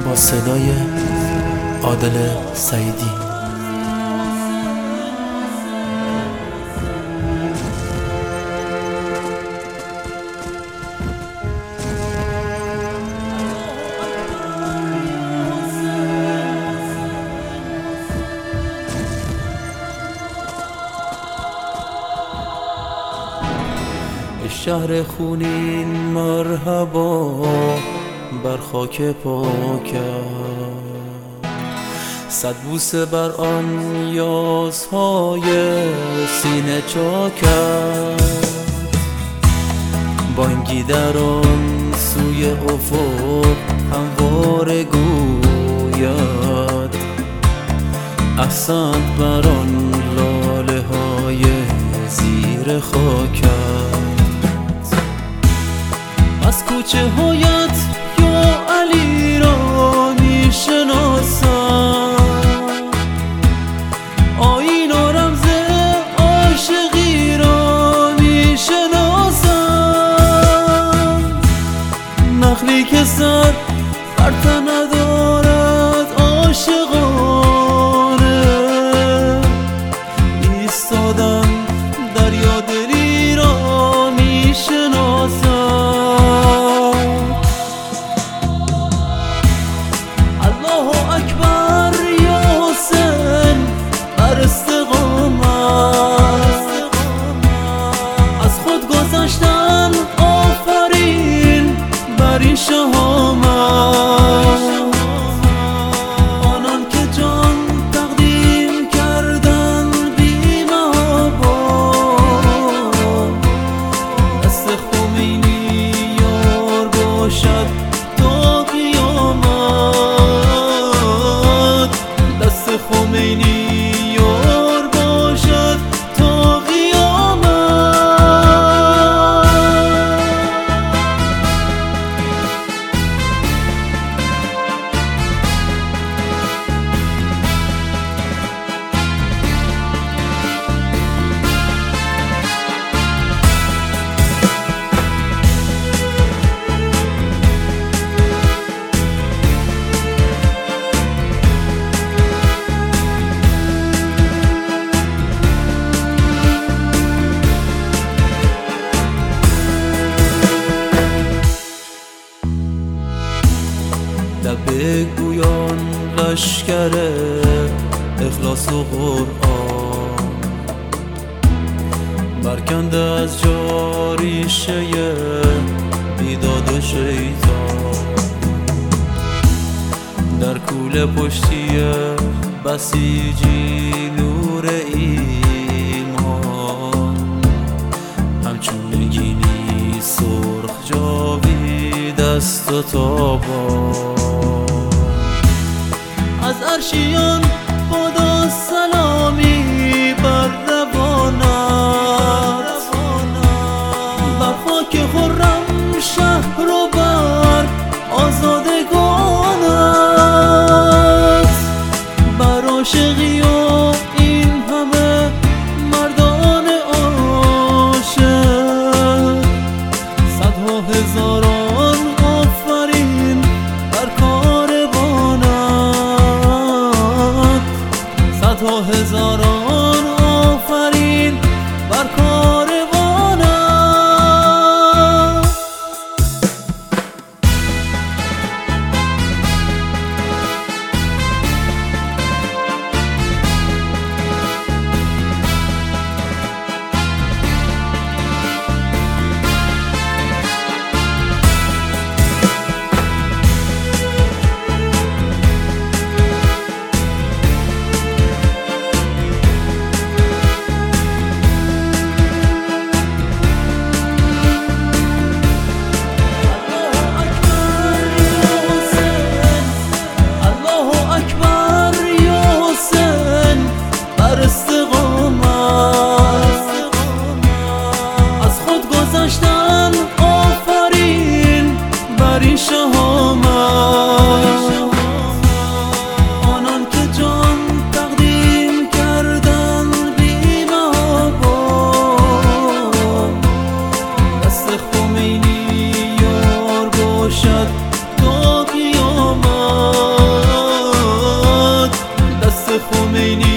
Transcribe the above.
با صدای عادل سعیدی. شهر خونین مرحبا بر خاک پاکت، صد بوسه بر آن یاسهای سینه چاکت. بانگی در آن سوی افق همواره گوید، احسنت بر آن لاله های زیر خاکت. از کوچه هایت یا علی را می شناسم، آیین و رمز عاشقی را می شناسم. نخلی که سر برتن ندارد عاشقانه، ایستادم دریا دلی را می شناسم. آنان که جان تقدیم کردن بی محابا، دست خمینی یار باشد تا قیامت. دست خمینی یار باشد تا قیامت. لب گویان لشکر اخلاص و قرآن، برکنده از جا ریشه بیداد شیطان. در کوله پشتی بسیجی نور ایمان، همچون نگینی سرخ جاوید است و تابان. از عرشیان خدا سلامی بر روانت، بر خاک خرم شهر و بر آزادگانت. بر عاشقی و این همه مردان عاشق، صدها هزاران آفرین بر کاروانت. صدها هزاران آفرین بر کاروانت. خمینی یار باشد تا قیامت. خمینی